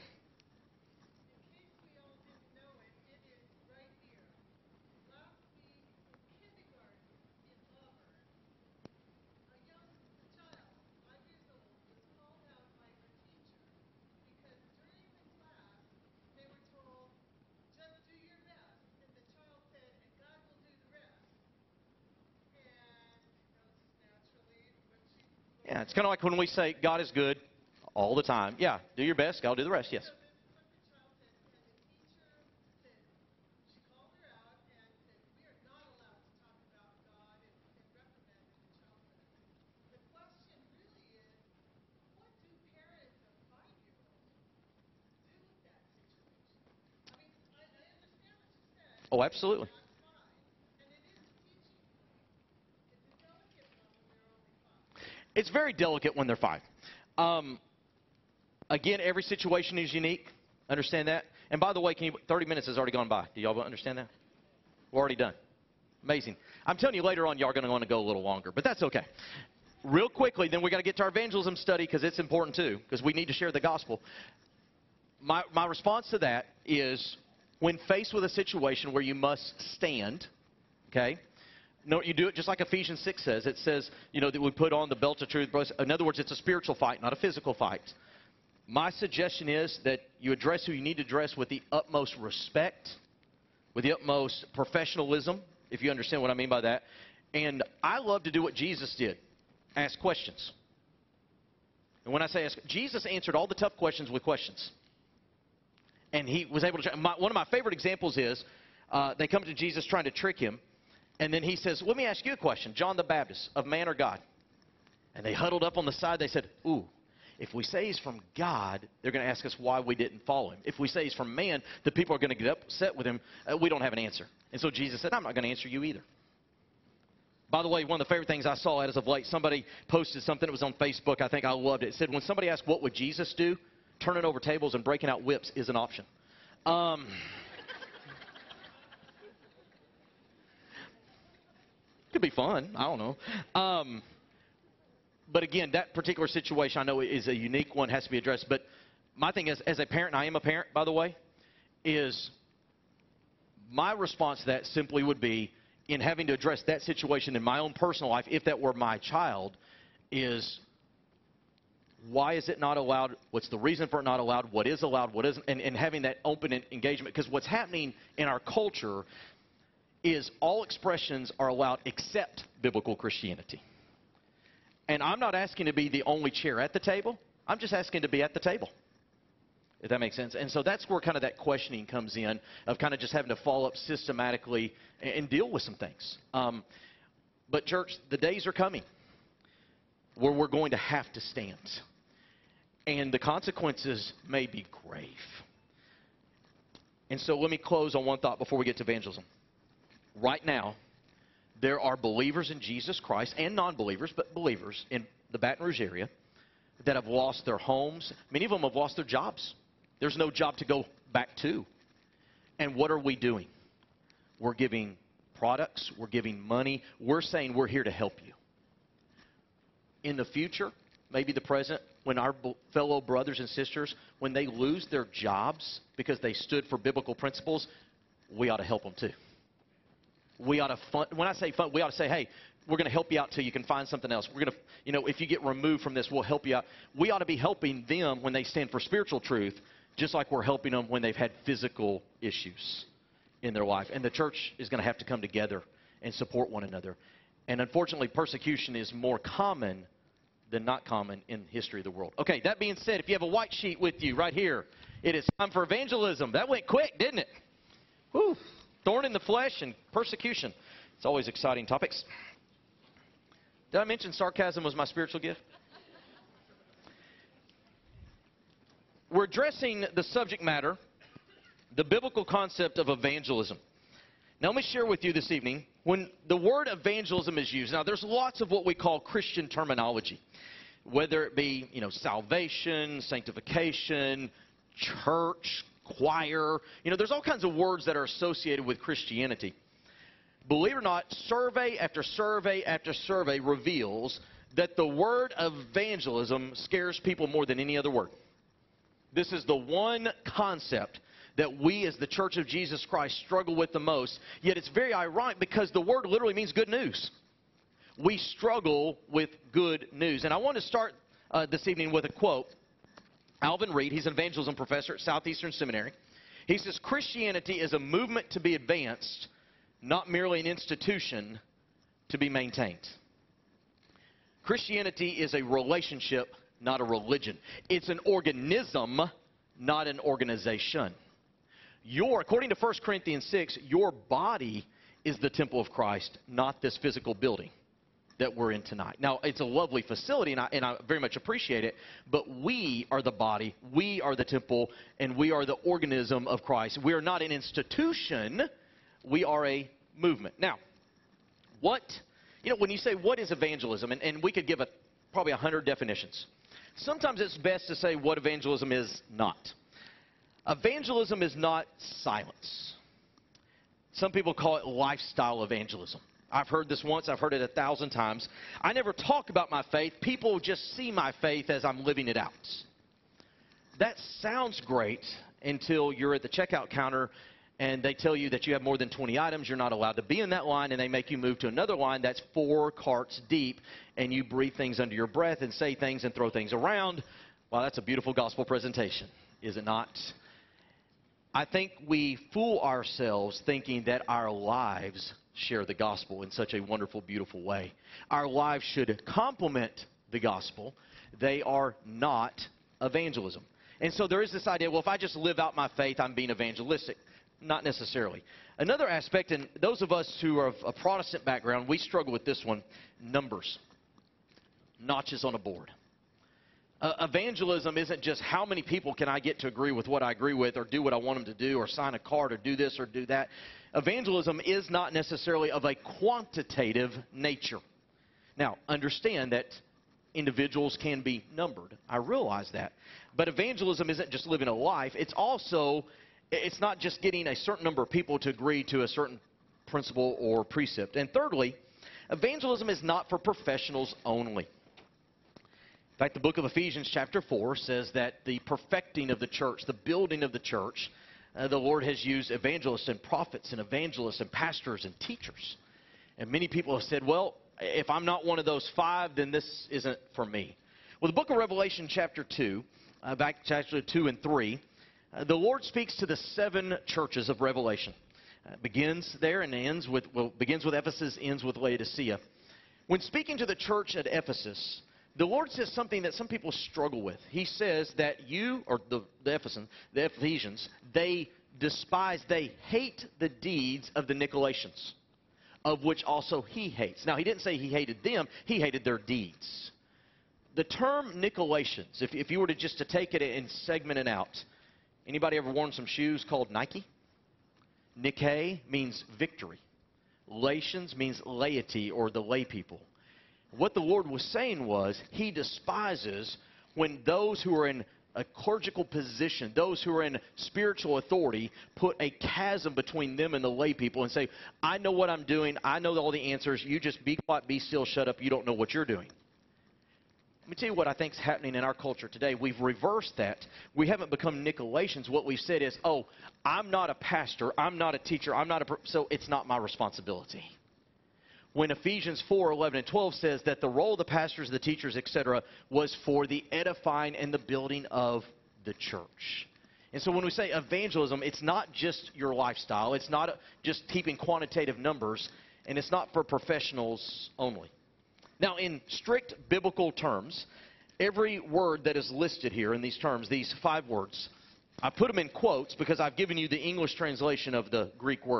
Yeah, it's kind of like when we say God is good all the time. Yeah, do your best. God will do the rest. Yes. Oh, absolutely. It's very delicate when they're 5. Again, every situation is unique. Understand that? And by the way, 30 minutes has already gone by. Do y'all understand that? We're already done. Amazing. I'm telling you later on, y'all are going to want to go a little longer, but that's okay. Real quickly, then we got to get to our evangelism study because it's important too, because we need to share the gospel. My response to that is when faced with a situation where you must stand, okay? No, you do it just like Ephesians 6 says. It says, you know, that we put on the belt of truth. In other words, it's a spiritual fight, not a physical fight. My suggestion is that you address who you need to address with the utmost respect, with the utmost professionalism, if you understand what I mean by that. And I love to do what Jesus did, ask questions. And when I say ask, Jesus answered all the tough questions with questions. And he was able to, one of my favorite examples is they come to Jesus trying to trick him. And then he says, let me ask you a question. John the Baptist, of man or God? And they huddled up on the side. They said, ooh, if we say he's from God, they're going to ask us why we didn't follow him. If we say he's from man, the people are going to get upset with him. We don't have an answer. And so Jesus said, I'm not going to answer you either. By the way, one of the favorite things I saw as of late, somebody posted something that was on Facebook. I think I loved it. It said, when somebody asks, what would Jesus do? Turning over tables and breaking out whips is an option. Could be fun. I don't know. But again, that particular situation I know is a unique one, has to be addressed. But my thing is, as a parent, and I am a parent, by the way, is my response to that simply would be, in having to address that situation in my own personal life, if that were my child, is why is it not allowed? What's the reason for it not allowed? What is allowed? What isn't? And having that open engagement. Because what's happening in our culture is all expressions are allowed except biblical Christianity. And I'm not asking to be the only chair at the table. I'm just asking to be at the table, if that makes sense. And so that's where kind of that questioning comes in, of kind of just having to follow up systematically and deal with some things. But church, the days are coming where we're going to have to stand. And the consequences may be grave. And so let me close on one thought before we get to evangelism. Right now, there are believers in Jesus Christ, and non-believers, but believers in the Baton Rouge area that have lost their homes. Many of them have lost their jobs. There's no job to go back to. And what are we doing? We're giving products. We're giving money. We're saying we're here to help you. in the future, maybe the present, when our fellow brothers and sisters, when they lose their jobs because they stood for biblical principles, we ought to help them too. We ought to fund, when I say fund, we ought to say, hey, we're going to help you out till you can find something else. We're going to, if you get removed from this, we'll help you out. We ought to be helping them when they stand for spiritual truth, just like we're helping them when they've had physical issues in their life. And the church is going to have to come together and support one another. And unfortunately, persecution is more common than not common in the history of the world. Okay, that being said, if you have a white sheet with you right here, it is time for evangelism. That went quick, didn't it? Whew. Thorn in the flesh and persecution. It's always exciting topics. Did I mention sarcasm was my spiritual gift? We're addressing the subject matter, the biblical concept of evangelism. Now, let me share with you this evening, when the word evangelism is used, now there's lots of what we call Christian terminology, whether it be, salvation, sanctification, church, choir. There's all kinds of words that are associated with Christianity. Believe it or not, survey after survey after survey reveals that the word evangelism scares people more than any other word. This is the one concept that we as the Church of Jesus Christ struggle with the most. Yet it's very ironic because the word literally means good news. We struggle with good news. And I want to start this evening with a quote. Alvin Reed, he's an evangelism professor at Southeastern Seminary. He says, Christianity is a movement to be advanced, not merely an institution to be maintained. Christianity is a relationship, not a religion. It's an organism, not an organization. According to 1 Corinthians 6, your body is the temple of Christ, not this physical building that we're in tonight. Now, it's a lovely facility, and I very much appreciate it, but we are the body, we are the temple, and we are the organism of Christ. We are not an institution, we are a movement. Now, when you say what is evangelism, and we could give probably 100 definitions. Sometimes it's best to say what evangelism is not. Evangelism is not silence. Some people call it lifestyle evangelism. I've heard this once. I've heard it 1,000 times. I never talk about my faith. People just see my faith as I'm living it out. That sounds great until you're at the checkout counter and they tell you that you have more than 20 items. You're not allowed to be in that line, and they make you move to another line that's 4 carts deep, and you breathe things under your breath and say things and throw things around. Well, that's a beautiful gospel presentation, is it not? I think we fool ourselves thinking that our lives share the gospel in such a wonderful, beautiful way. Our lives should complement the gospel. They are not evangelism. And so there is this idea, well, if I just live out my faith, I'm being evangelistic. Not necessarily. Another aspect, and those of us who are of a Protestant background, we struggle with this one, numbers. Notches on a board. Evangelism isn't just how many people can I get to agree with what I agree with or do what I want them to do or sign a card or do this or do that. Evangelism is not necessarily of a quantitative nature. Now, understand that individuals can be numbered. I realize that. But evangelism isn't just living a life. It's not just getting a certain number of people to agree to a certain principle or precept. And thirdly, evangelism is not for professionals only. In fact, the book of Ephesians chapter 4 says that the perfecting of the church, the building of the church, the Lord has used evangelists and prophets and evangelists and pastors and teachers. And many people have said, well, if I'm not one of those 5, then this isn't for me. Well, the book of Revelation chapter 2, back chapter 2 and 3, the Lord speaks to the 7 churches of Revelation. Begins there and begins with Ephesus, ends with Laodicea. When speaking to the church at Ephesus, the Lord says something that some people struggle with. He says that the Ephesians, they hate the deeds of the Nicolaitans, of which also he hates. Now, he didn't say he hated them, he hated their deeds. The term Nicolaitans, if you were to take it and segment it out, anybody ever worn some shoes called Nike? Nikkei means victory. Lations means laity or the lay people. What the Lord was saying was he despises when those who are in a clerical position, those who are in spiritual authority, put a chasm between them and the lay people and say, I know what I'm doing. I know all the answers. You just be quiet, be still, shut up. You don't know what you're doing. Let me tell you what I think is happening in our culture today. We've reversed that. We haven't become Nicolaitans. What we've said is, oh, I'm not a pastor, I'm not a teacher, so it's not my responsibility. When Ephesians 4, 11 and 12 says that the role of the pastors, the teachers, etc., was for the edifying and the building of the church. And so when we say evangelism, it's not just your lifestyle. It's not just keeping quantitative numbers, and it's not for professionals only. Now, in strict biblical terms, every word that is listed here in these terms, these 5 words, I put them in quotes because I've given you the English translation of the Greek word.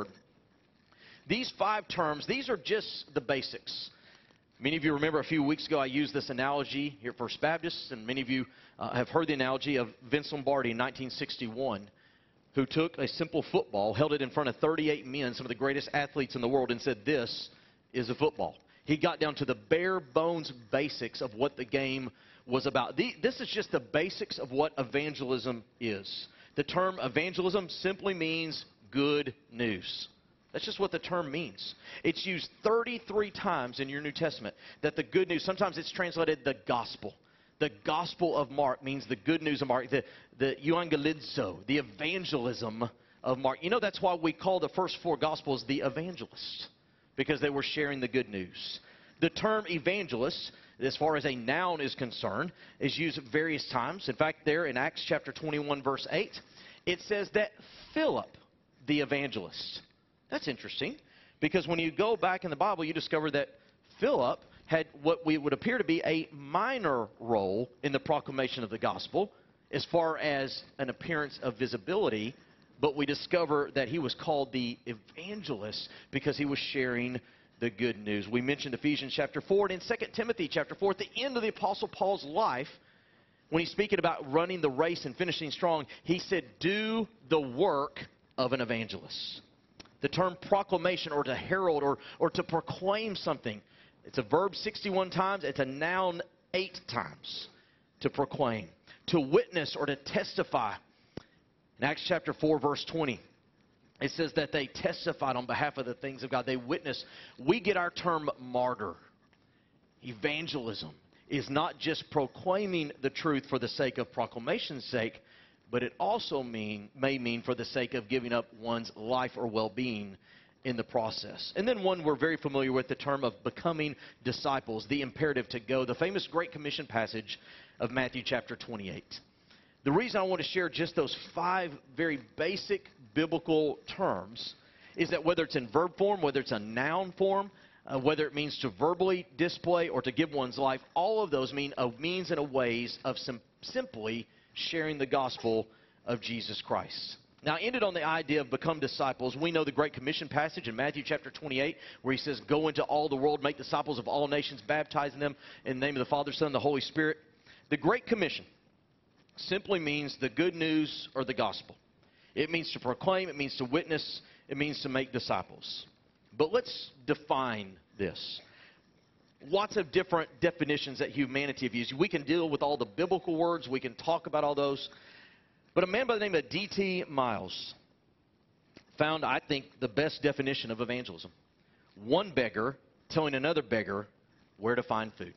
These 5 terms, these are just the basics. Many of you remember a few weeks ago I used this analogy here at First Baptist, and many of you have heard the analogy of Vince Lombardi in 1961, who took a simple football, held it in front of 38 men, some of the greatest athletes in the world, and said, "This is a football." He got down to the bare bones basics of what the game was about. This is just the basics of what evangelism is. The term evangelism simply means good news. That's just what the term means. It's used 33 times in your New Testament, that the good news, sometimes it's translated the gospel. The gospel of Mark means the good news of Mark, the euangelizo, the evangelism of Mark. You know, that's why we call the first 4 gospels the evangelists, because they were sharing the good news. The term evangelist, as far as a noun is concerned, is used at various times. In fact, there in Acts chapter 21, verse 8, it says that Philip, the evangelist. That's interesting, because when you go back in the Bible, you discover that Philip had what we would appear to be a minor role in the proclamation of the gospel as far as an appearance of visibility, but we discover that he was called the evangelist because he was sharing the good news. We mentioned Ephesians chapter 4, and in 2 Timothy chapter 4, at the end of the Apostle Paul's life, when he's speaking about running the race and finishing strong, he said, do the work of an evangelist. The term proclamation, or to herald, or to proclaim something, it's a verb 61 times. It's a noun 8 times. To proclaim. To witness or to testify. In Acts chapter 4, verse 20, it says that they testified on behalf of the things of God. They witnessed. We get our term martyr. Evangelism is not just proclaiming the truth for the sake of proclamation's sake, but it also may mean for the sake of giving up one's life or well-being in the process. And then one we're very familiar with, the term of becoming disciples, the imperative to go, the famous Great Commission passage of Matthew chapter 28. The reason I want to share just those 5 very basic biblical terms is that whether it's in verb form, whether it's a noun form, whether it means to verbally display or to give one's life, all of those mean a means and a ways of simply sharing the gospel of Jesus Christ. Now, I ended on the idea of become disciples. We know the Great Commission passage in Matthew chapter 28, where he says, go into all the world, make disciples of all nations, baptizing them in the name of the Father, Son, and the Holy Spirit. The Great Commission simply means the good news or the gospel. It means to proclaim, it means to witness, it means to make disciples. But let's define this. Lots of different definitions that humanity have used. We can deal with all the biblical words. We can talk about all those. But a man by the name of D.T. Miles found, I think, the best definition of evangelism. One beggar telling another beggar where to find food.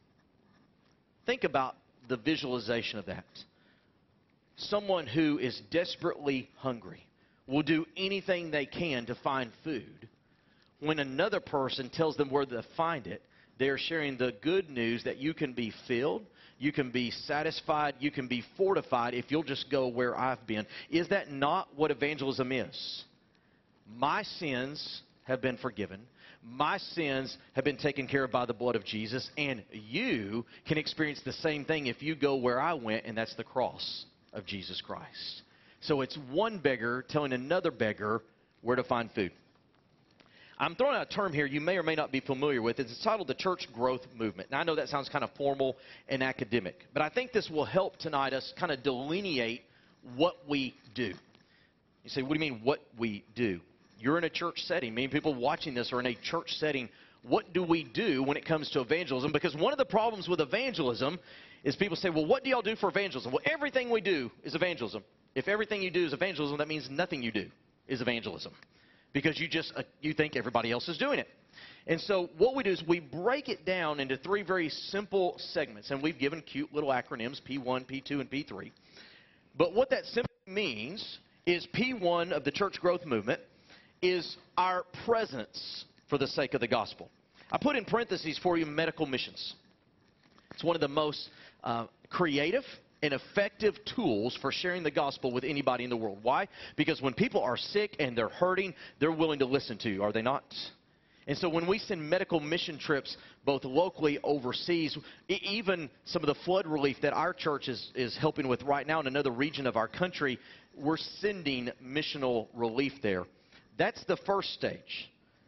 Think about the visualization of that. Someone who is desperately hungry will do anything they can to find food. When another person tells them where to find it, they are sharing the good news that you can be filled, you can be satisfied, you can be fortified if you'll just go where I've been. Is that not what evangelism is? My sins have been forgiven. My sins have been taken care of by the blood of Jesus, and you can experience the same thing if you go where I went, and that's the cross of Jesus Christ. So it's one beggar telling another beggar where to find food. I'm throwing out a term here you may or may not be familiar with. It's titled the Church Growth Movement. Now, I know that sounds kind of formal and academic, but I think this will help tonight us kind of delineate what we do. You say, what do you mean what we do? You're in a church setting. Many people watching this are in a church setting. What do we do when it comes to evangelism? Because one of the problems with evangelism is people say, well, what do y'all do for evangelism? Well, everything we do is evangelism. If everything you do is evangelism, that means nothing you do is evangelism. Because you think everybody else is doing it. And so what we do is we break it down into three very simple segments. And we've given cute little acronyms, P1, P2, and P3. But what that simply means is P1 of the church growth movement is our presence for the sake of the gospel. I put in parentheses for you medical missions. It's one of the most creative and effective tools for sharing the gospel with anybody in the world. Why? Because when people are sick and they're hurting, they're willing to listen to you, are they not? And so when we send medical mission trips, both locally, overseas, even some of the flood relief that our church is helping with right now in another region of our country, we're sending missional relief there. That's the first stage.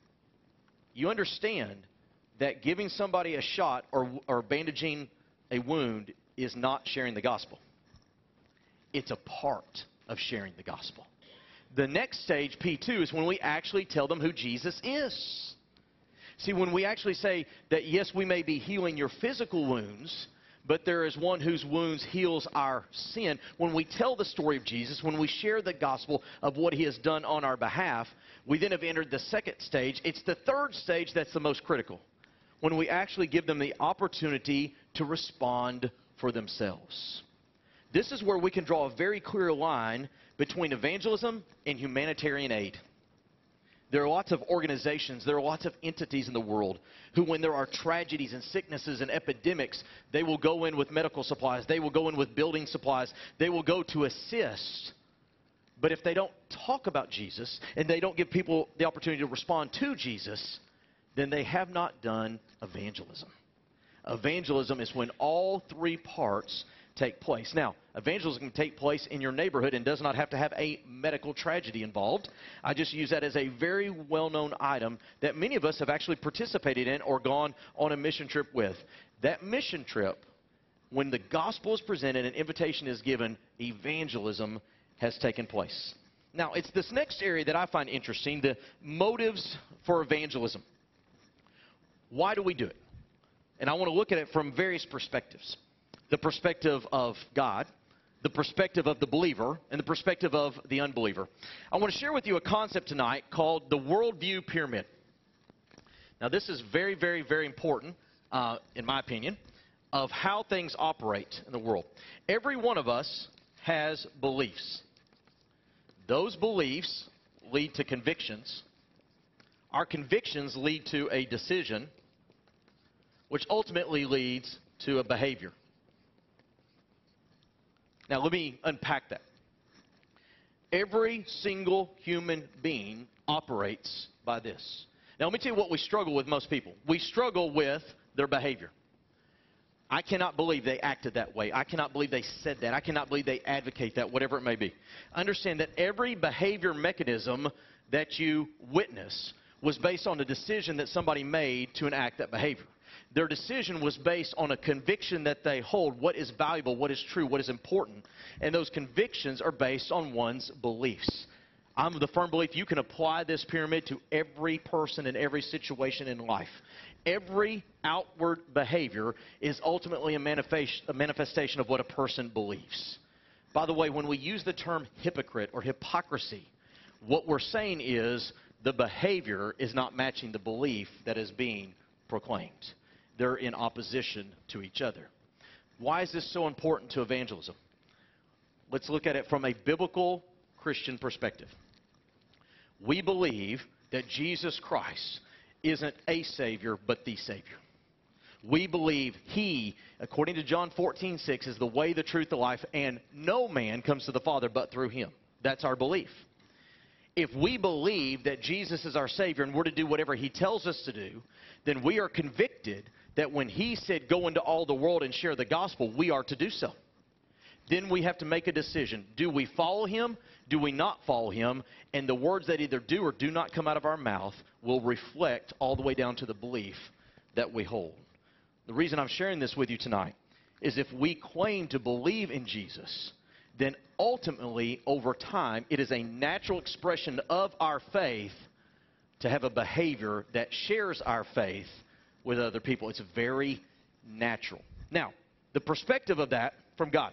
You understand that giving somebody a shot or bandaging a wound is not sharing the gospel. It's a part of sharing the gospel. The next stage, P2, is when we actually tell them who Jesus is. See, when we actually say that, yes, we may be healing your physical wounds, but there is one whose wounds heals our sin. When we tell the story of Jesus, when we share the gospel of what he has done on our behalf, we then have entered the second stage. It's the third stage that's the most critical, when we actually give them the opportunity to respond for themselves. This is where we can draw a very clear line between evangelism and humanitarian aid. There are lots of organizations, there are lots of entities in the world who, when there are tragedies and sicknesses and epidemics, they will go in with medical supplies, they will go in with building supplies, they will go to assist. But if they don't talk about Jesus and they don't give people the opportunity to respond to Jesus, then they have not done evangelism. Evangelism is when all three parts take place. Now, evangelism can take place in your neighborhood and does not have to have a medical tragedy involved. I just use that as a very well-known item that many of us have actually participated in or gone on a mission trip with. That mission trip, when the gospel is presented and an invitation is given, evangelism has taken place. Now, it's this next area that I find interesting, the motives for evangelism. Why do we do it? And I want to look at it from various perspectives. The perspective of God, the perspective of the believer, and the perspective of the unbeliever. I want to share with you a concept tonight called the worldview pyramid. Now, this is very, very, very important, in my opinion, of how things operate in the world. Every one of us has beliefs. Those beliefs lead to convictions. Our convictions lead to a decision, which ultimately leads to a behavior. Now, let me unpack that. Every single human being operates by this. Now, let me tell you what we struggle with most people. We struggle with their behavior. I cannot believe they acted that way. I cannot believe they said that. I cannot believe they advocate that, whatever it may be. Understand that every behavior mechanism that you witness was based on a decision that somebody made to enact that behavior. Their decision was based on a conviction that they hold, what is valuable, what is true, what is important. And those convictions are based on one's beliefs. I'm of the firm belief you can apply this pyramid to every person in every situation in life. Every outward behavior is ultimately a manifestation of what a person believes. By the way, when we use the term hypocrite or hypocrisy, what we're saying is the behavior is not matching the belief that is being proclaimed. They're in opposition to each other. Why is this so important to evangelism? Let's look at it from a biblical Christian perspective. We believe that Jesus Christ isn't a Savior, but the Savior. We believe He, according to John 14:6, is the way, the truth, the life, and no man comes to the Father but through Him. That's our belief. If we believe that Jesus is our Savior and we're to do whatever He tells us to do, then we are convicted that when He said, go into all the world and share the gospel, we are to do so. Then we have to make a decision. Do we follow Him? Do we not follow Him? And the words that either do or do not come out of our mouth will reflect all the way down to the belief that we hold. The reason I'm sharing this with you tonight is if we claim to believe in Jesus, then ultimately, over time, it is a natural expression of our faith to have a behavior that shares our faith with other people. It's very natural. Now, the perspective of that from God.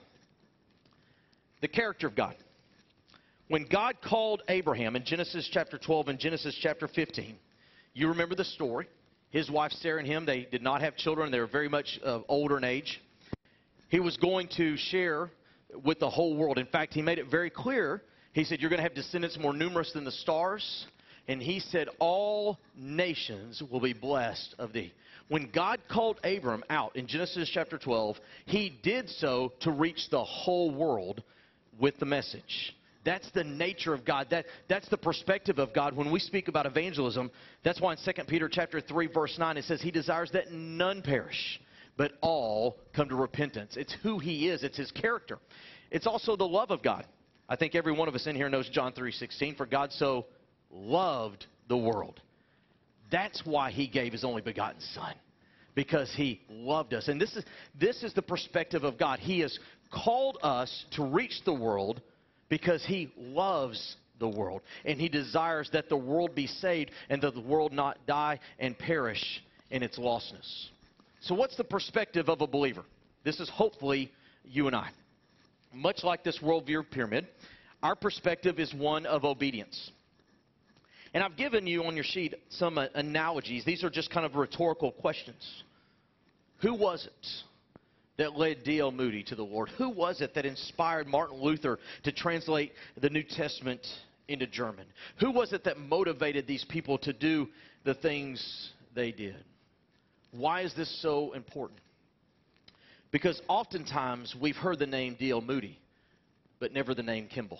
The character of God. When God called Abraham in Genesis chapter 12 and Genesis chapter 15, You remember the story. His wife Sarah and him, they did not have children. They were very much older in age. He was going to share with the whole world. In fact, he made it very clear. He said, you're going to have descendants more numerous than the stars. And he said, all nations will be blessed of thee. When God called Abram out in Genesis chapter 12, he did so to reach the whole world with the message. That's the nature of God. That's the perspective of God. When we speak about evangelism, that's why in 2 Peter chapter 3, verse 9, it says he desires that none perish, but all come to repentance. It's who he is. It's his character. It's also the love of God. I think every one of us in here knows John 3:16. For God so loved the world. That's why he gave his only begotten Son, because he loved us. And this is the perspective of God. He has called us to reach the world because he loves the world. And he desires that the world be saved and that the world not die and perish in its lostness. So what's the perspective of a believer? This is hopefully you and I. Much like this worldview pyramid, our perspective is one of obedience. And I've given you on your sheet some analogies. These are just kind of rhetorical questions. Who was it that led D.L. Moody to the Lord? Who was it that inspired Martin Luther to translate the New Testament into German? Who was it that motivated these people to do the things they did? Why is this so important? Because oftentimes we've heard the name D.L. Moody, but never the name Kimball,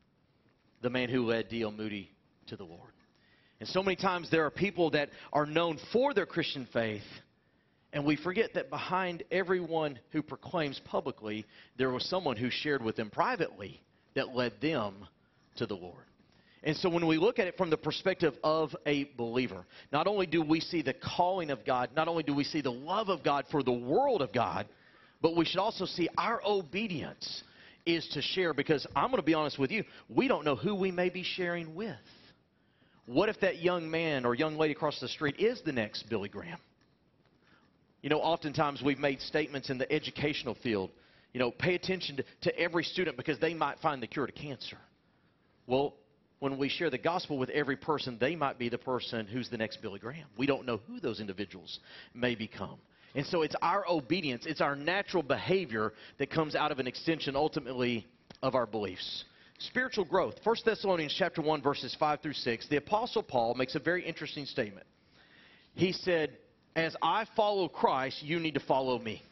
the man who led D.L. Moody to the Lord. And so many times there are people that are known for their Christian faith, and we forget that behind everyone who proclaims publicly, there was someone who shared with them privately that led them to the Lord. And so when we look at it from the perspective of a believer, not only do we see the calling of God, not only do we see the love of God for the world of God, but we should also see our obedience is to share, because I'm going to be honest with you, we don't know who we may be sharing with. What if that young man or young lady across the street is the next Billy Graham? You know, oftentimes we've made statements in the educational field, you know, pay attention to every student because they might find the cure to cancer. Well, when we share the gospel with every person, they might be the person who's the next Billy Graham. We don't know who those individuals may become. And so it's our obedience, it's our natural behavior that comes out of an extension ultimately of our beliefs. Spiritual growth. 1 Thessalonians chapter 1, verses 5 through 6, the Apostle Paul makes a very interesting statement. He said, as I follow Christ, you need to follow me.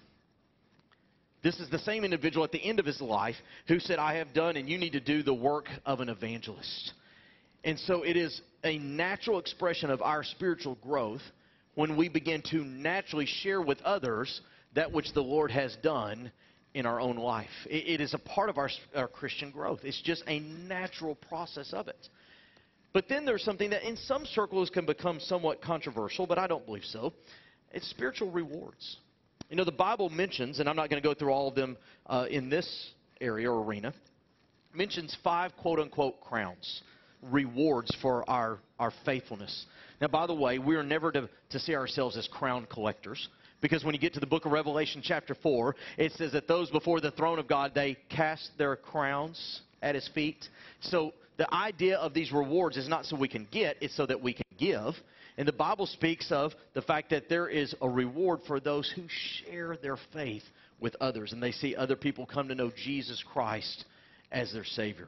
This is the same individual at the end of his life who said, I have done and you need to do the work of an evangelist. And so it is a natural expression of our spiritual growth when we begin to naturally share with others that which the Lord has done in our own life. It is a part of our Christian growth. It's just a natural process of it. But then there's something that in some circles can become somewhat controversial, but I don't believe so. It's spiritual rewards. You know, the Bible mentions, and I'm not going to go through all of them in this area or arena, mentions 5 quote-unquote crowns, rewards for our faithfulness. Now, by the way, we are never to see ourselves as crown collectors, because when you get to the book of Revelation chapter 4, it says that those before the throne of God, they cast their crowns at his feet. So the idea of these rewards is not so we can get, it's so that we can give. And the Bible speaks of the fact that there is a reward for those who share their faith with others, and they see other people come to know Jesus Christ as their Savior.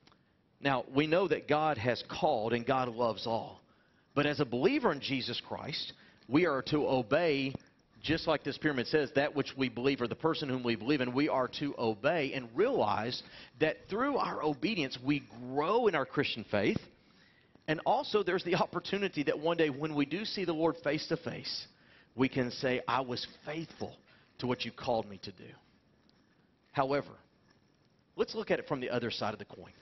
Now, we know that God has called and God loves all. But as a believer in Jesus Christ, we are to obey, just like this pyramid says, that which we believe, or the person whom we believe in. We are to obey and realize that through our obedience, we grow in our Christian faith. And also there's the opportunity that one day when we do see the Lord face to face, we can say, I was faithful to what you called me to do. However, let's look at it from the other side of the coin.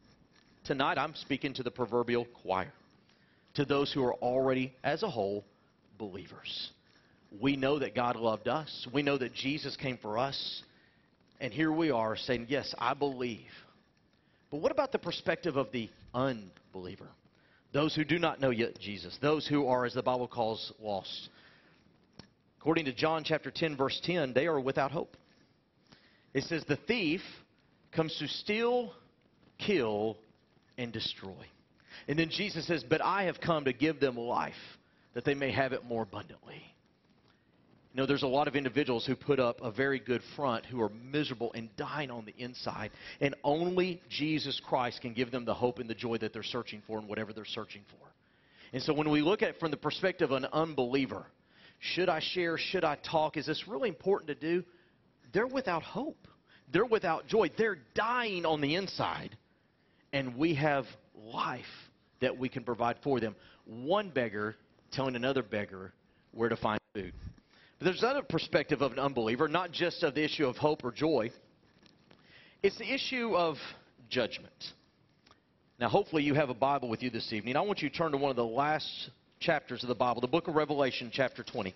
Tonight I'm speaking to the proverbial choir, to those who are already, as a whole, believers. We know that God loved us. We know that Jesus came for us. And here we are saying, yes, I believe. But what about the perspective of the unbeliever? Those who do not know yet Jesus. Those who are, as the Bible calls, lost. According to John chapter 10, verse 10, they are without hope. It says, the thief comes to steal, kill, and destroy. And then Jesus says, but I have come to give them life, that they may have it more abundantly. You know, there's a lot of individuals who put up a very good front who are miserable and dying on the inside, and only Jesus Christ can give them the hope and the joy that they're searching for in whatever they're searching for. And so when we look at it from the perspective of an unbeliever, should I share, should I talk, is this really important to do? They're without hope. They're without joy. They're dying on the inside, and we have life that we can provide for them. One beggar telling another beggar where to find food. But there's another perspective of an unbeliever, not just of the issue of hope or joy. It's the issue of judgment. Now, hopefully you have a Bible with you this evening. I want you to turn to one of the last chapters of the Bible, the book of Revelation, chapter 20.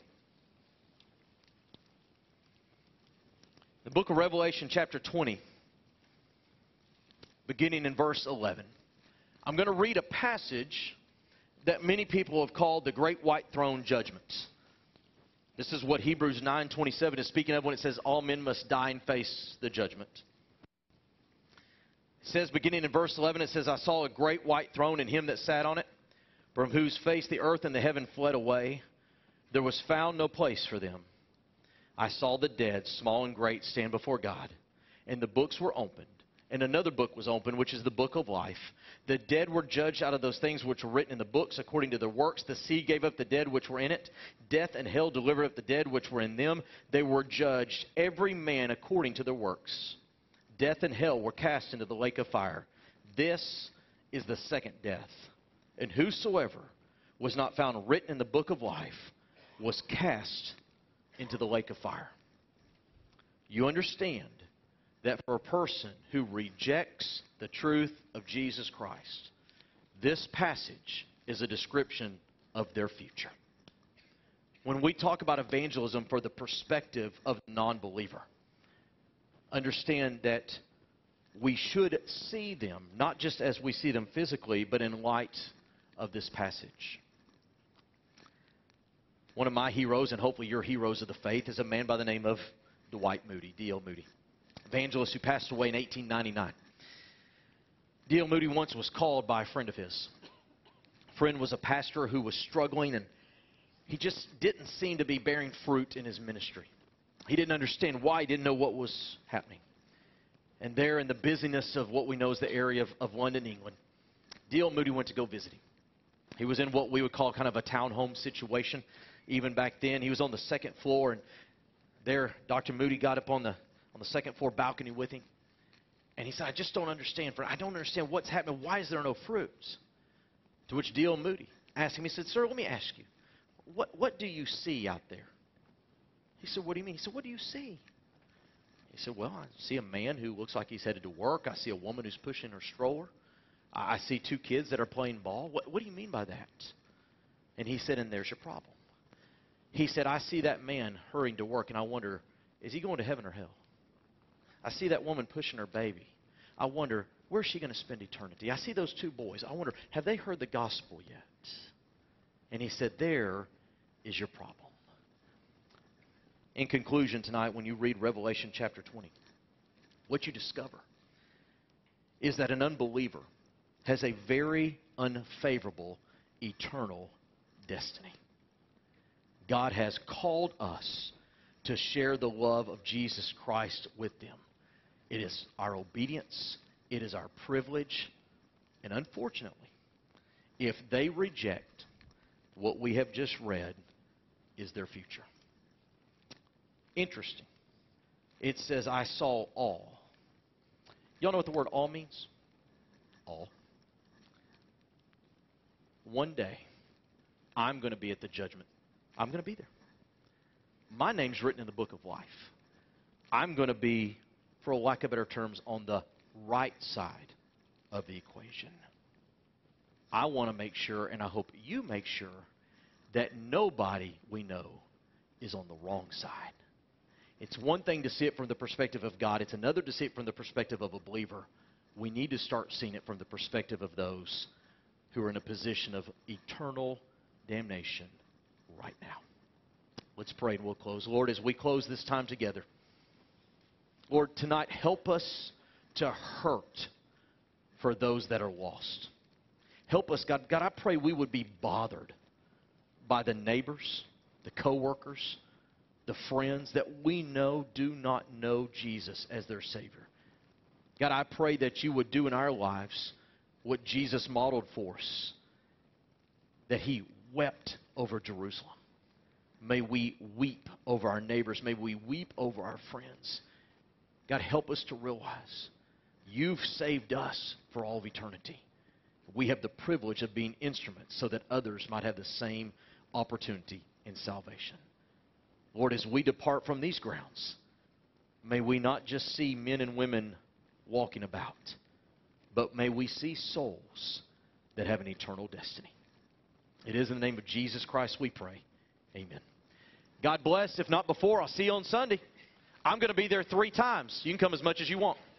The book of Revelation, chapter 20, beginning in verse 11. I'm going to read a passage that many people have called the Great White Throne Judgment. This is what Hebrews 9:27 is speaking of when it says all men must die and face the judgment. It says, beginning in verse 11, it says, I saw a great white throne and him that sat on it, from whose face the earth and the heaven fled away. There was found no place for them. I saw the dead, small and great, stand before God, and the books were opened. And another book was opened, which is the book of life. The dead were judged out of those things which were written in the books according to their works. The sea gave up the dead which were in it. Death and hell delivered up the dead which were in them. They were judged, every man according to their works. Death and hell were cast into the lake of fire. This is the second death. And whosoever was not found written in the book of life was cast into the lake of fire. You understand that for a person who rejects the truth of Jesus Christ, this passage is a description of their future. When we talk about evangelism for the perspective of the non-believer, understand that we should see them, not just as we see them physically, but in light of this passage. One of my heroes, and hopefully your heroes of the faith, is a man by the name of Dwight Moody, D.L. Moody, evangelist who passed away in 1899. D.L. Moody once was called by a friend of his. A friend was a pastor who was struggling, and he just didn't seem to be bearing fruit in his ministry. He didn't understand why. He didn't know what was happening. And there in the busyness of what we know as the area of London, England, D.L. Moody went to go visit him. He was in what we would call kind of a townhome situation. Even back then, he was on the second floor, and there Dr. Moody got up on the second floor balcony with him. And he said, I just don't understand. I don't understand what's happening. Why is there no fruits? To which D.L. Moody asked him, he said, sir, let me ask you, what do you see out there? He said, what do you mean? He said, what do you see? He said, well, I see a man who looks like he's headed to work. I see a woman who's pushing her stroller. I see two kids that are playing ball. What do you mean by that? And he said, and there's your problem. He said, I see that man hurrying to work, and I wonder, is he going to heaven or hell? I see that woman pushing her baby. I wonder, where's she going to spend eternity? I see those two boys. I wonder, have they heard the gospel yet? And he said, there is your problem. In conclusion tonight, when you read Revelation chapter 20, what you discover is that an unbeliever has a very unfavorable eternal destiny. God has called us to share the love of Jesus Christ with them. It is our obedience. It is our privilege. And unfortunately, if they reject what we have just read, is their future. Interesting. It says, I saw all. Y'all know what the word all means? All. One day, I'm going to be at the judgment. I'm going to be there. My name's written in the book of life. I'm going to be, for lack of better terms, on the right side of the equation. I want to make sure, and I hope you make sure, that nobody we know is on the wrong side. It's one thing to see it from the perspective of God. It's another to see it from the perspective of a believer. We need to start seeing it from the perspective of those who are in a position of eternal damnation right now. Let's pray and we'll close. Lord, as we close this time together, Lord, tonight help us to hurt for those that are lost. Help us, God. God, I pray we would be bothered by the neighbors, the coworkers, the friends that we know do not know Jesus as their Savior. God, I pray that you would do in our lives what Jesus modeled for us, that he wept over Jerusalem. May we weep over our neighbors. May we weep over our friends. God, help us to realize you've saved us for all of eternity. We have the privilege of being instruments so that others might have the same opportunity in salvation. Lord, as we depart from these grounds, may we not just see men and women walking about, but may we see souls that have an eternal destiny. It is in the name of Jesus Christ we pray. Amen. God bless. If not before, I'll see you on Sunday. I'm going to be there 3 times. You can come as much as you want.